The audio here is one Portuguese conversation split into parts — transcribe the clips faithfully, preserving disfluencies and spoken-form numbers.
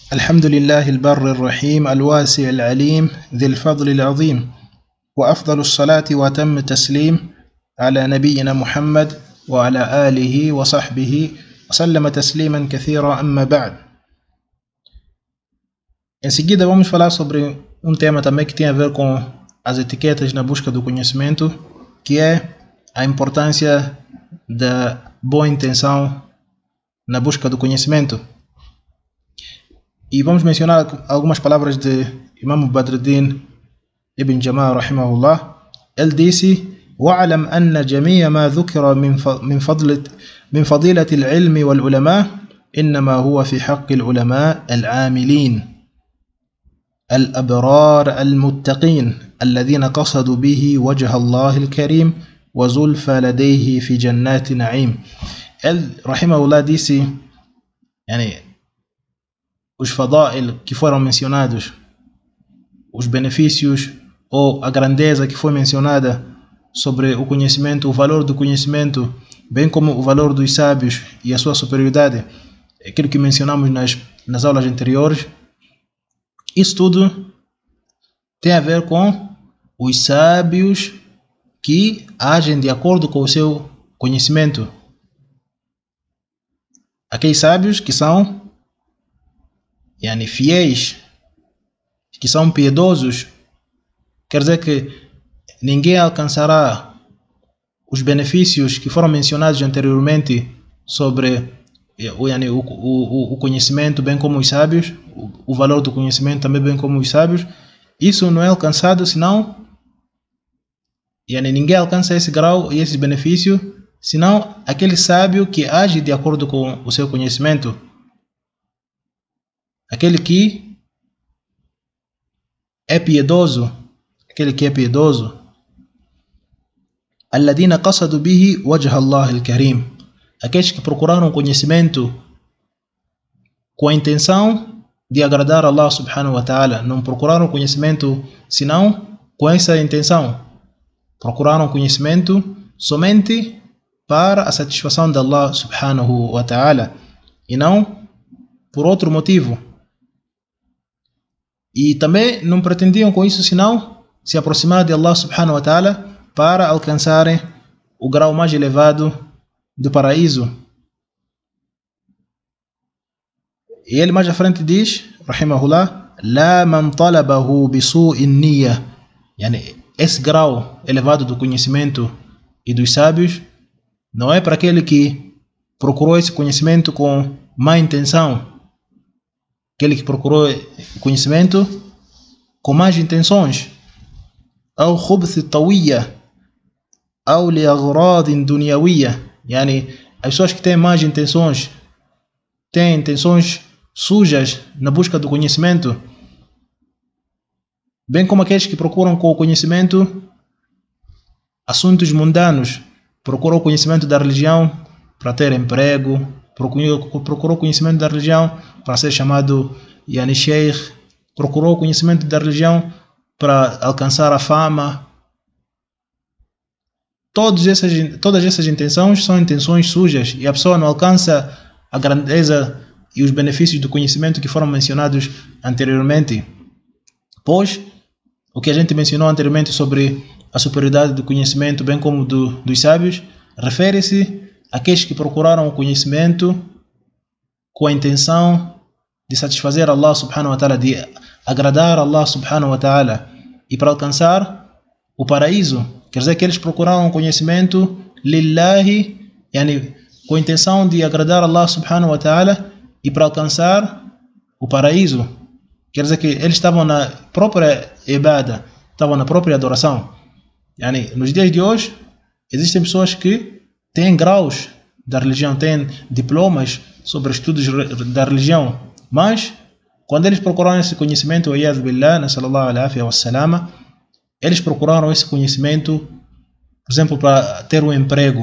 الحمد لله البر الرحيم الواسع العليم ذي الفضل العظيم، وأفضل الصلاة وأتم التسليم على نبينا محمد وعلى آله وصحبه وسلم تسليما كثيرا. أما بعد. Em seguida vamos falar sobre um tema também que tem a ver com as etiquetas na busca do conhecimento, que é a importância da boa intenção na busca do conhecimento. E vamos mencionar algumas palavras de Imam Badruddin Ibn Jamal rahimahullah. Ele disse: وَعَلَمْ أَنَّ جَمِيعَ مَا ذُكِرَ من فضل من فضيلة العلم والعلماء إنما هو في حق العلماء العاملين الأبرار المتقين الذين قصدوا به وجه الله الكريم وزلفى لديه في جنات نعيم. Ele rahimahullah disse, يعني os fadail que foram mencionados, os benefícios ou a grandeza que foi mencionada sobre o conhecimento, o valor do conhecimento, bem como o valor dos sábios e a sua superioridade, aquilo que mencionamos nas, nas aulas anteriores, isso tudo tem a ver com os sábios que agem de acordo com o seu conhecimento. Aqueles sábios que são Yani, fiéis, que são piedosos, quer dizer que ninguém alcançará os benefícios que foram mencionados anteriormente sobre yani, o, o, o conhecimento, bem como os sábios, o, o valor do conhecimento também, bem como os sábios. Isso não é alcançado senão, yani, ninguém alcança esse grau e esse benefício senão aquele sábio que age de acordo com o seu conhecimento. Aquele que é piedoso, aquele que é piedoso. الذين قصدوا به وجه الله الكريم. Aqueles que procuraram conhecimento com a intenção de agradar a Allah subhanahu wa ta'ala. Não procuraram conhecimento senão com essa intenção. Procuraram conhecimento somente para a satisfação de Allah subhanahu wa ta'ala e não por outro motivo. E também não pretendiam com isso senão se aproximar de Allah subhanahu wa ta'ala para alcançarem o grau mais elevado do paraíso. E ele mais à frente diz, rahimahullah, La man talabahu bisu'in niyya. Yani, esse grau elevado do conhecimento e dos sábios não é para aquele que procurou esse conhecimento com má intenção. Aquele que procurou conhecimento com más intenções, ou khubth tawiyya, ou li aghrad dunyawiyya, yani as pessoas que têm más intenções, têm intenções sujas na busca do conhecimento, bem como aqueles que procuram com o conhecimento assuntos mundanos, procuram o conhecimento da religião para ter emprego, procurou conhecimento da religião para ser chamado yani sheikh, procurou conhecimento da religião para alcançar a fama. Todas essas, todas essas intenções são intenções sujas e a pessoa não alcança a grandeza e os benefícios do conhecimento que foram mencionados anteriormente. Pois, o que a gente mencionou anteriormente sobre a superioridade do conhecimento, bem como do, dos sábios, refere-se aqueles que procuraram o conhecimento com a intenção de satisfazer Allah subhanahu wa ta'ala, de agradar Allah subhanahu wa ta'ala e para alcançar o paraíso. Quer dizer que eles procuraram o conhecimento lillahi, yani, com a intenção de agradar Allah subhanahu wa ta'ala e para alcançar o paraíso. Quer dizer que eles estavam na própria ibada, estavam na própria adoração. Yani, nos dias de hoje existem pessoas que têm graus da religião, têm diplomas sobre estudos da religião, mas quando eles procuraram esse conhecimento, eles procuraram esse conhecimento, por exemplo, para ter um emprego.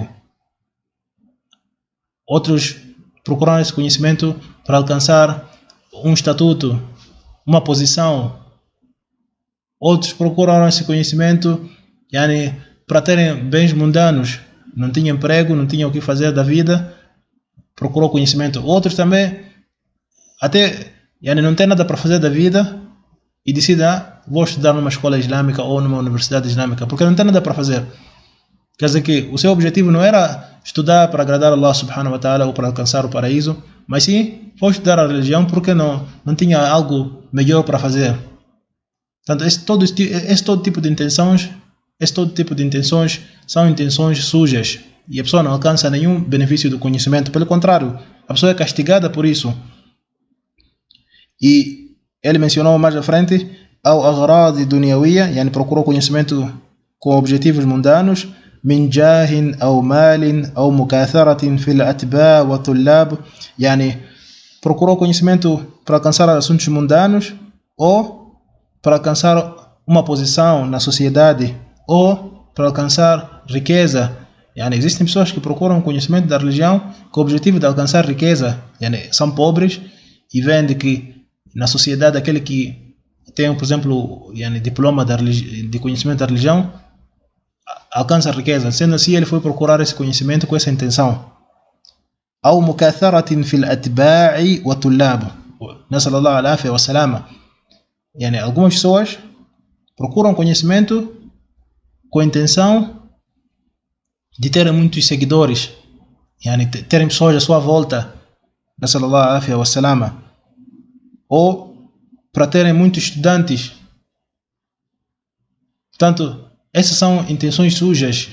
Outros procuraram esse conhecimento para alcançar um estatuto, uma posição. Outros procuraram esse conhecimento yani, para terem bens mundanos. Não tinha emprego, não tinha o que fazer da vida, procurou conhecimento. Outros também até yani, não tem nada para fazer da vida e decide, ah, vou estudar numa escola islâmica ou numa universidade islâmica, porque não tem nada para fazer. Quer dizer que o seu objetivo não era estudar para agradar Allah subhanahu wa ta'ala ou para alcançar o paraíso, mas sim, foi estudar a religião porque não, não tinha algo melhor para fazer. Portanto, esse todo, esse todo tipo de intenções, esse todo tipo de intenções são intenções sujas e a pessoa não alcança nenhum benefício do conhecimento. Pelo contrário, a pessoa é castigada por isso. E ele mencionou mais à frente ao aghrad dunyawiya, yani procurou conhecimento com objetivos mundanos, min jahin ou malin ou mukatharatin fil atba wa tullab, yani procurou conhecimento para alcançar assuntos mundanos ou para alcançar uma posição na sociedade ou para alcançar riqueza. Yani, existem pessoas que procuram conhecimento da religião com o objetivo de alcançar riqueza. Yani, são pobres e veem de que na sociedade aquele que tem, por exemplo, yani, diploma de, de conhecimento da religião alcança riqueza. Sendo assim, ele foi procurar esse conhecimento com essa intenção. Ou mukatharatin fil atba'i wa tullab. Nasallallahu alaihi wa sallam. Yani, algumas pessoas procuram conhecimento com a intenção de terem muitos seguidores, yani, terem pessoas à sua volta, nasallallahu alaihi wa sallam, ou para terem muitos estudantes. Portanto, essas são intenções sujas.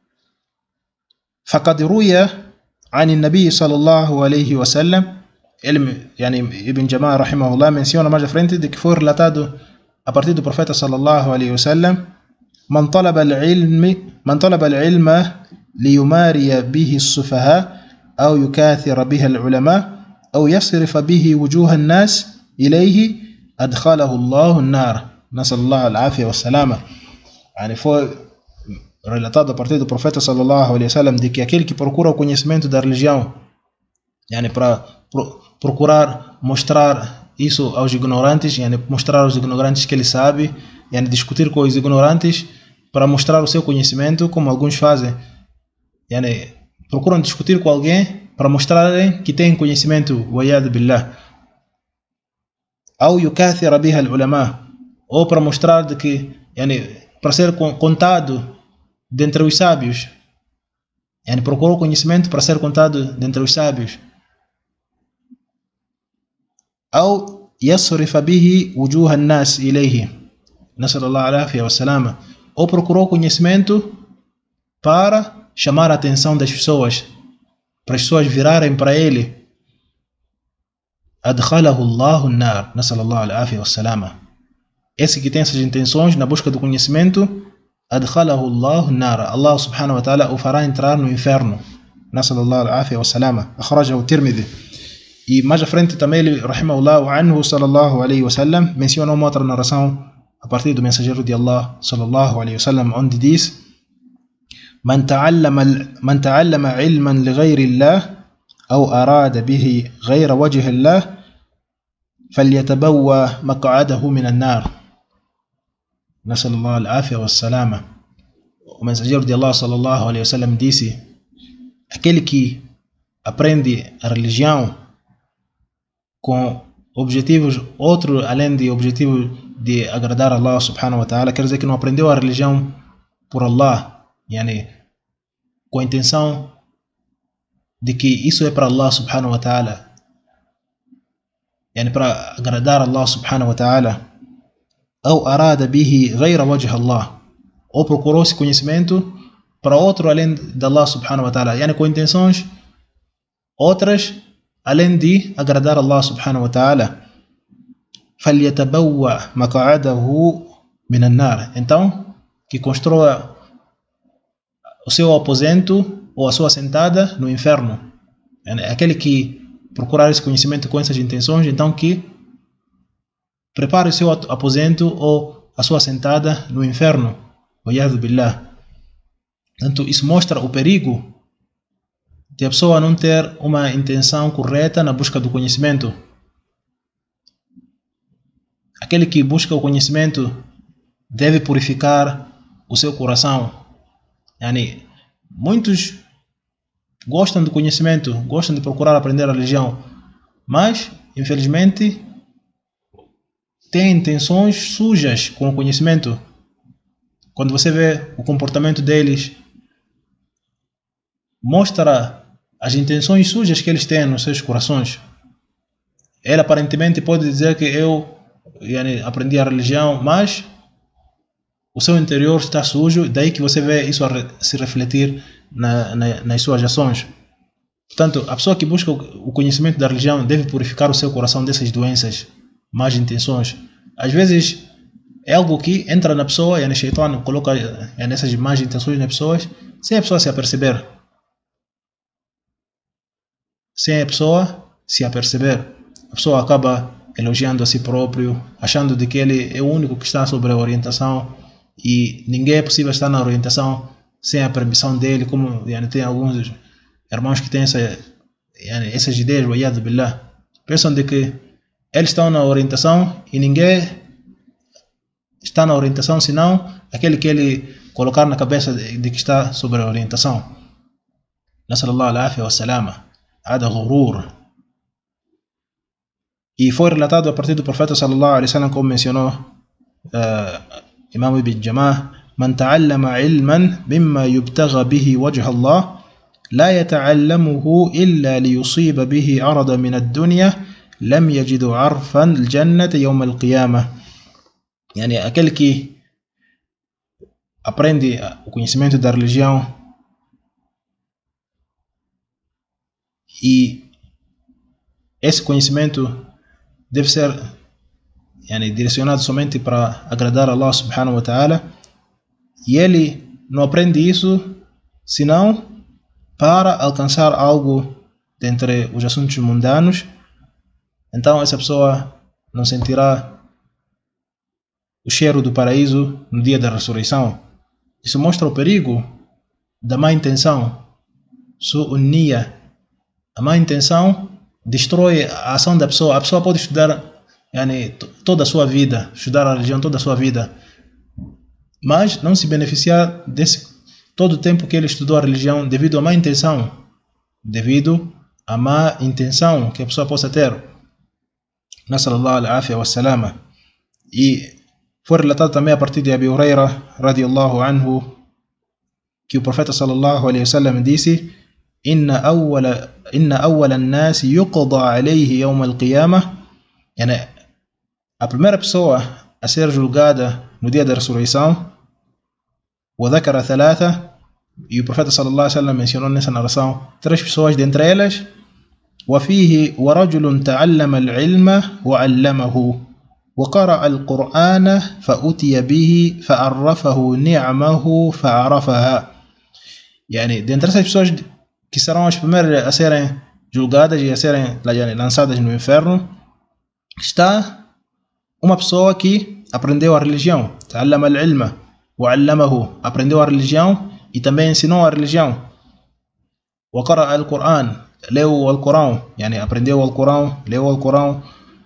فقد روي عن النبي صلى الله عليه وسلم, ele, yani, Ibn Jama'ah rahimahullah menciona mais à frente de que foi relatado a partir do profeta sallallahu alaihi wasallam: man talaba al-ilm man talaba al-ilma liyumari bihi as-sufaha aw yukathira bihi al-ulama aw yasrif bihi wujuh an-nas ilayhi adkhalahu Allah an-nar. Nasallallahu al-afiyah was-salama. Yani, foi relatado a partir do profeta sallallahu alaihi wasallam de que aquele que procura o conhecimento da religião, yani, para pro, procurar mostrar isso aos ignorantes, yani, mostrar aos ignorantes que ele sabe, yani, discutir com os ignorantes para mostrar o seu conhecimento, como alguns fazem, yani, procuram discutir com alguém para mostrarem que têm conhecimento, wa'iyadu billah. Ou yukathira biha al-ulama, ou para mostrar de que, yani, para ser contado dentre os sábios, yani, procurou conhecimento para ser contado dentre os sábios. Ou yasrifa bihi wujuh an-nas ilayhi, nasallallahu alaihi wa sallam, ou procurou conhecimento para chamar a atenção das pessoas, para as pessoas virarem para ele. Adkhalahu Allahu an-nar, nasallallahu alaihi wa sallam. Esse que tem essas intenções na busca do conhecimento, adkhalahu Allahu an-nar, Allah subhanahu wa ta'ala o fará entrar no inferno. Nasallallahu alaihi wa sallam. Akhrajahu Tirmidhi. E mais à frente também ele, rahimahullah anhu, sallallahu alaihi wa sallam, menciona uma outra narração a partir do mensageiro de Allah, sallallahu alaihi wa sallam, onde diz: Man ta'allama man ta'allama ilman li ghayri Allah aw arada bihi ghayra wajhi Allah falyatabawwa maq'adahu min an-nar. Nasallallahu al-afiyah was-salama. O mensageiro de Allah sallallahu alaihi wasallam disse: aquele que aprende a religião com objetivos outros além de objetivo de agradar a Allah subhanahu wa ta'ala, quer dizer que não aprendeu a religião por Allah, yani, com a intenção de que isso é para Allah subhanahu wa ta'ala, yani, para agradar a Allah subhanahu wa ta'ala. Ou arada bihi ghayra wajh Allah, ou procurou esse conhecimento para outro além de Allah subhanahu wa ta'ala, yani, com intenções outras além de agradar Allah subhanahu wa ta'ala. falyatabawwa maq'adahu min an-nar, então que construa o seu aposento ou a sua sentada no inferno. Yani, aquele que procurar esse conhecimento com essas intenções, então que prepare o seu aposento ou a sua sentada no inferno. Wa'iyadu billah. Portanto, isso mostra o perigo de a pessoa não ter uma intenção correta na busca do conhecimento. Aquele que busca o conhecimento deve purificar o seu coração. Yani, muitos gostam do conhecimento, gostam de procurar aprender a religião, mas, infelizmente, têm intenções sujas com o conhecimento. Quando você vê o comportamento deles, mostra as intenções sujas que eles têm nos seus corações. Ele aparentemente pode dizer que eu yani, aprendi a religião, mas o seu interior está sujo, daí que você vê isso a se refletir na, na, nas suas ações. Portanto, a pessoa que busca o conhecimento da religião deve purificar o seu coração dessas doenças, más intenções. Às vezes é algo que entra na pessoa, e a Shaitan coloca essas más intenções nas pessoas, sem a pessoa se aperceber. Sem a pessoa se aperceber. A pessoa acaba elogiando a si próprio, achando de que ele é o único que está sobre a orientação, e ninguém é possível estar na orientação sem a permissão dele, como yani, tem alguns irmãos que têm essa, yani, essas ideias, wa'iyadu billah. Pensam de que eles estão na orientação e ninguém está na orientação senão aquele que ele colocar na cabeça de, de que está sobre a orientação. Nasallallahu al-afia wa salama. Hada ghurur. E foi relatado a partir do profeta sallallahu alaihi wasallam, como mencionou uh, Imam Ibn Jamah: Man ta'allama ilman mimma yubtagha bihi wajha Allah la yata'allamuhu illa liyusiba bihi arada min ad-dunya lam yajidu 'arfan al-jannati yawm al-qiyamah. Yani aquele que aprende o conhecimento da religião e esse conhecimento deve ser yani, direcionado somente para agradar a Allah subhanahu wa ta'ala, e ele não aprende isso senão para alcançar algo dentre os assuntos mundanos. Então essa pessoa não sentirá o cheiro do paraíso no dia da ressurreição. Isso mostra o perigo da má intenção. Su'unniya. A má intenção destrói a ação da pessoa. A pessoa pode estudar yani, toda a sua vida, estudar a religião toda a sua vida, mas não se beneficiar desse todo o tempo que ele estudou a religião devido à má intenção, devido à má intenção que a pessoa possa ter. Nasallallahu al-afia wa salama. E foi relatado também a partir de Abi Huraira radiyallahu anhu que o profeta sallallahu alaihi wasallam disse: Inna awwala inna awwala an-nas yuqda alayhi yawm al-qiyamah. Yani, a primeira pessoa a ser julgada no dia da ressurreição, wa dhakara thalatha, e o profeta sallallahu alaihi wasallam mencionou nessa narração três pessoas, dentre elas wa fihi wa rajulun ta'allama al-ilma wa 'allamahu wa qara'a al-Qur'ana fa utiya bihi fa 'arrafahu ni'amahu fa 'arafaha. Yani, dentre essas pessoas que serão as primeiras a serem julgadas e a serem lançadas no inferno, está uma pessoa que aprendeu a religião, ta'allama al-ilma wa 'allamahu, aprendeu a religião e também ensinou a religião. Wa qara'a al-Qur'an, leu o Alcorão, yani aprendeu o Alcorão, leu o Alcorão.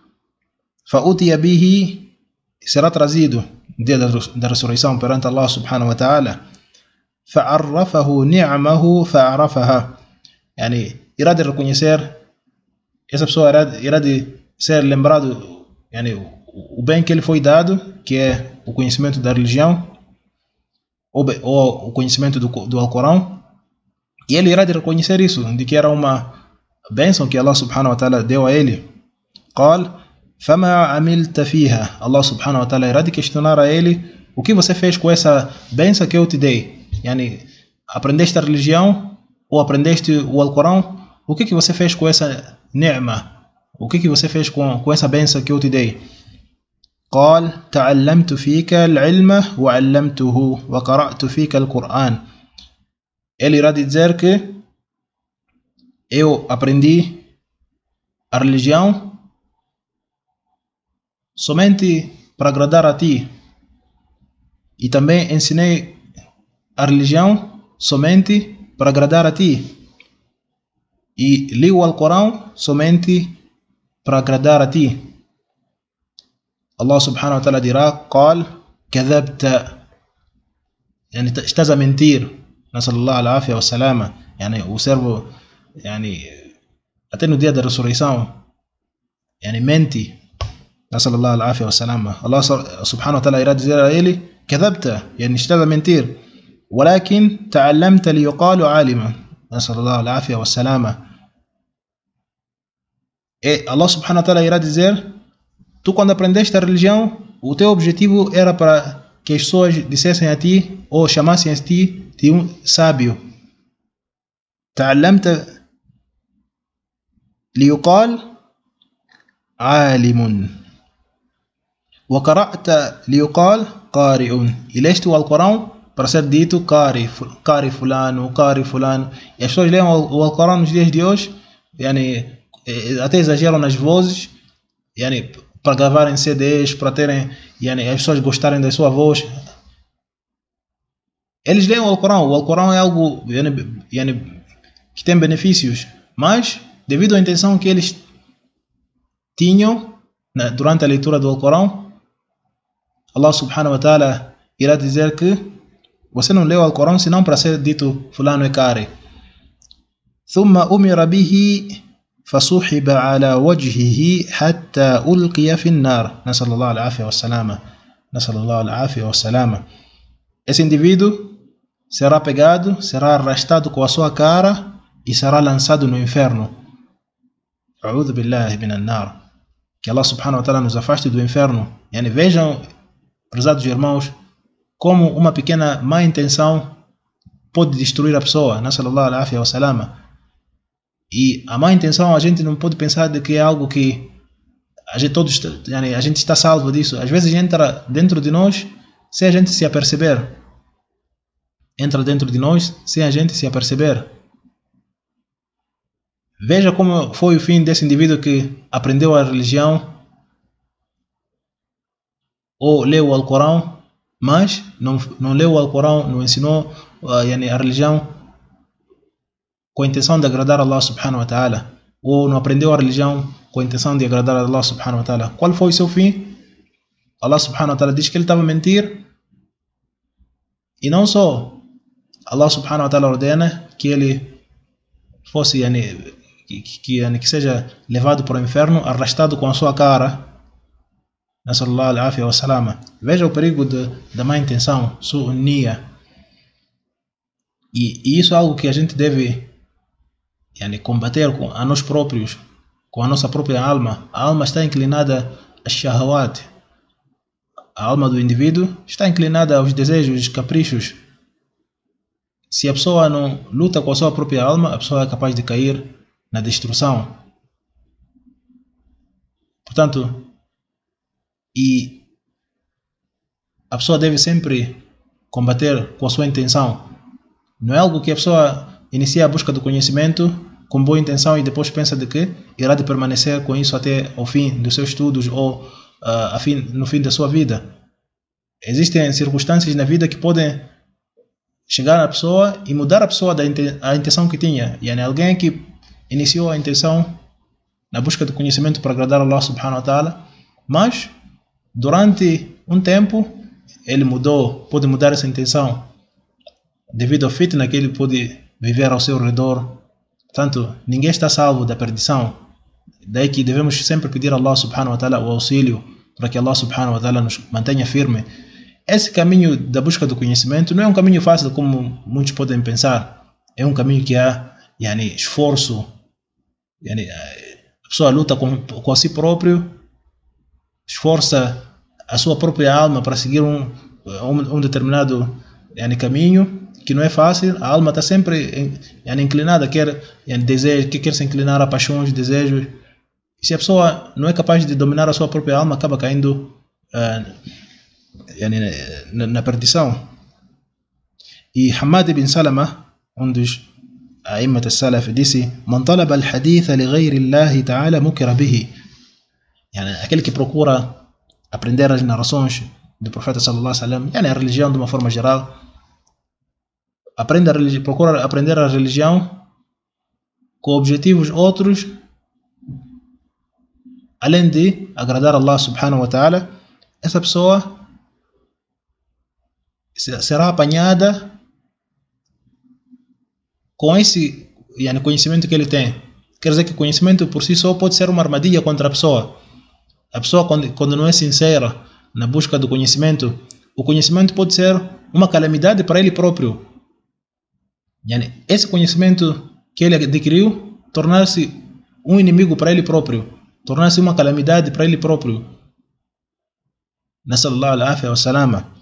Fa utiya bihi, será trazido no dia da ressurreição perante Allah subhanahu wa ta'ala. Fa 'arrafahu ni'amahu fa 'arafaha, yani irá de reconhecer, essa pessoa irá, irá de ser lembrado yani, o bem que ele foi dado, que é o conhecimento da religião, ou, ou o conhecimento do, do Alcorão, e ele irá de reconhecer isso, de que era uma bênção que Allah subhanahu wa ta'ala deu a ele. Qal, fama amilta fiha. Allah subhanahu wa ta'ala irá de questionar a ele: o que você fez com essa bênção que eu te dei? Yani, aprendeste a religião ou aprendeste o Alcorão? O que que você fez com essa ni'ma? O que que você fez com, com essa bênção que eu te dei? Qal, ta'allamtu fika al-ilma wa 'allamtuhu wa qara'tu fika al-Qur'an. Ele irá dizer que eu aprendi a religião somente para agradar a ti, e também ensinei a religião somente para agradar a ti, e li o Alcorão somente para agradar a ti. Allah subhanahu wa ta'ala dirá: Qal, kadhabta, yani, estás a mentir. Nasallallahu al-afia wa salama. Yani, o servo yani, até no dia da ressurreição yani, mente. Nassallallahu al-afia wa salama. Allah subhanahu wa ta'ala irá dizer a ele: "Kadhabta", yani estás a mentir. "Walakin ta'allamta liyuqalu 'aliman". Nassallallahu al-afia wa salama. E Allah subhanahu wa ta'ala irá dizer: tu quando aprendeste a religião, o teu objetivo era para que as pessoas dissessem a ti ou chamassem a ti de um sábio. Ta'allamta liyuqal 'alimun wa qara'ta liyuqal qari'un. E leste o Alcorão para ser dito qari, qari fulano, qari fulano. E as pessoas leem o Alcorão nos dias de hoje, yani, até exageram nas vozes, yani, para gravarem C Ds, para terem, yani, as pessoas gostarem da sua voz. Eles leem o Alcorão. O Alcorão é algo, yani, yani, que tem benefícios, mas devido à intenção que eles tinham, né, durante a leitura do Alcorão, Allah subhanahu wa ta'ala irá dizer que você não leu o Alcorão senão para ser dito fulano é qari. ثم أمر به فصحب على وجهه حتى ألقي في النار. نسأل الله العافية والسلامة. نسأل الله العافية والسلامة. Esse indivíduo será pegado, será arrastado com a sua cara e será lançado no inferno. أعوذ بالله من النار. Que Allah subhanahu wa ta'ala nos afaste do inferno. Yani, vejam, prezados irmãos, como uma pequena má intenção pode destruir a pessoa. Nassallallahu al-afia wa salama. E a má intenção, a gente não pode pensar de que é algo que a gente, todos, yani, a gente está salvo disso. Às vezes entra dentro de nós sem a gente se aperceber. Entra dentro de nós sem a gente se aperceber. Veja como foi o fim desse indivíduo que aprendeu a religião ou leu o Alcorão, mas não, não leu o Alcorão, não ensinou uh, yani, a religião com a intenção de agradar a Allah subhanahu wa ta'ala, ou não aprendeu a religião com a intenção de agradar a Allah subhanahu wa ta'ala. Qual foi o seu fim? Allah subhanahu wa ta'ala diz que ele estava a mentir, e não só Allah subhanahu wa ta'ala ordena que ele fosse, yani, que, que, yani, que seja levado para o inferno, arrastado com a sua cara. Nassallallahu al-afia wa salama. Veja o perigo de, da má intenção, su'unniya. E, e isso é algo que a gente deve, yani, combater com, a nós próprios, com a nossa própria alma. A alma está inclinada a shahawat. A alma do indivíduo está inclinada aos desejos, aos caprichos. Se a pessoa não luta com a sua própria alma, a pessoa é capaz de cair na destruição. Portanto, e a pessoa deve sempre combater com a sua intenção. Não é algo que a pessoa inicia a busca do conhecimento com boa intenção e depois pensa de que irá de permanecer com isso até o fim dos seus estudos ou uh, a fim, no fim da sua vida. Existem circunstâncias na vida que podem chegar à pessoa e mudar a pessoa da a intenção que tinha. E é alguém que iniciou a intenção na busca do conhecimento para agradar a Allah subhanahu wa ta'ala, mas durante um tempo ele mudou, pode mudar essa intenção devido ao fitna que ele pode viver ao seu redor. Portanto, ninguém está salvo da perdição. Daí que devemos sempre pedir a Allah subhanahu wa ta'ala o auxílio para que Allah subhanahu wa ta'ala nos mantenha firme. Esse caminho da busca do conhecimento não é um caminho fácil como muitos podem pensar. É um caminho que há, yani, esforço. Yani, a pessoa luta com, com si próprio, esforça a sua própria alma para seguir um, um, um determinado, yani, caminho que não é fácil. A alma está sempre, yani, inclinada, quer, yani, desejo, que quer se inclinar a paixões, desejos. E se a pessoa não é capaz de dominar a sua própria alma, acaba caindo uh, yani, na, na perdição. E Hamad ibn Salama, um dos a'immat as-salaf, disse: "Man talaba al-hadith li ghayri Allah ta'ala mukira bihi." Yani, aquele que procura aprender as narrações do profeta sallallahu alaihi wasallam, yani, a religião de uma forma geral, aprende a religi- procura aprender a religião com objetivos outros além de agradar a Allah subhanahu wa ta'ala, essa pessoa será apanhada com esse, yani, conhecimento que ele tem. Quer dizer que o conhecimento por si só pode ser uma armadilha contra a pessoa. A pessoa quando, quando não é sincera na busca do conhecimento, o conhecimento pode ser uma calamidade para ele próprio. Yani, esse conhecimento que ele adquiriu tornar-se um inimigo para ele próprio, tornar-se uma calamidade para ele próprio. Nasallallahu al-afia wa salama.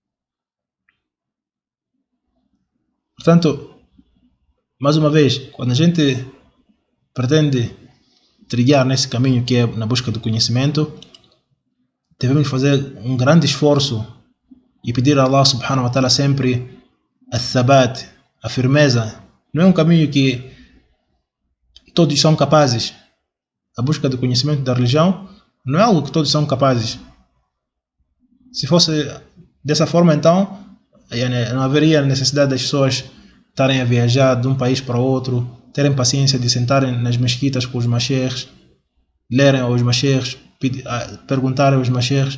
Portanto, mais uma vez, quando a gente pretende trilhar nesse caminho que é na busca do conhecimento, devemos fazer um grande esforço e pedir a Allah subhanahu wa ta'ala sempre a-thabat, a firmeza. Não é um caminho que todos são capazes. A busca do conhecimento da religião não é algo que todos são capazes. Se fosse dessa forma, então não haveria necessidade das pessoas estarem a viajar de um país para outro, terem paciência de sentarem nas mesquitas com os masheikhs, lerem aos masheikhs, perguntarem aos masheikhs.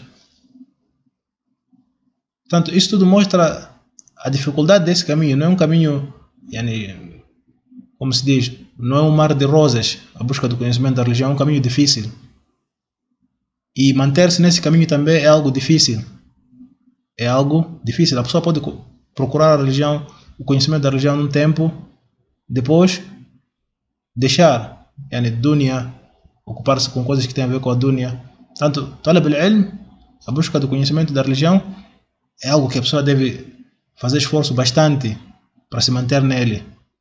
Portanto, isso tudo mostra a dificuldade desse caminho. Não é um caminho, yani, como se diz, não é um mar de rosas. A busca do conhecimento da religião é um caminho difícil. E manter-se nesse caminho também é algo difícil. É algo difícil. A pessoa pode procurar a religião, o conhecimento da religião num tempo, depois deixar, yani, dunya, ocupar-se com coisas que têm a ver com a dunya. Portanto, talab al-ilm, a busca do conhecimento da religião, é algo que a pessoa deve fazer esforço bastante para se manter nele.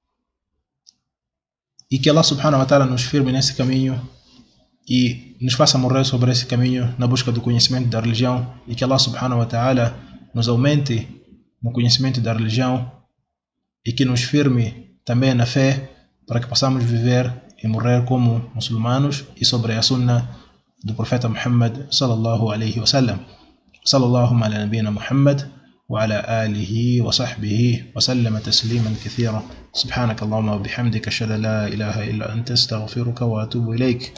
E que Allah subhanahu wa ta'ala nos firme nesse caminho e nos faça morrer sobre esse caminho na busca do conhecimento da religião, e que Allah subhanahu wa ta'ala nos aumente no conhecimento da religião e que nos firme também na fé, para que possamos viver e morrer como muçulmanos e sobre a sunna do profeta Muhammad sallallahu alaihi wasallam. Sallallahu ala nabiyina Muhammad wa ala alihi wa sahbihi wa sallama tasliman kathira. Subhanaka Allahumma wa bihamdika ashhadu an la ilaha illa anta astaghfiruka wa atubu ilayk.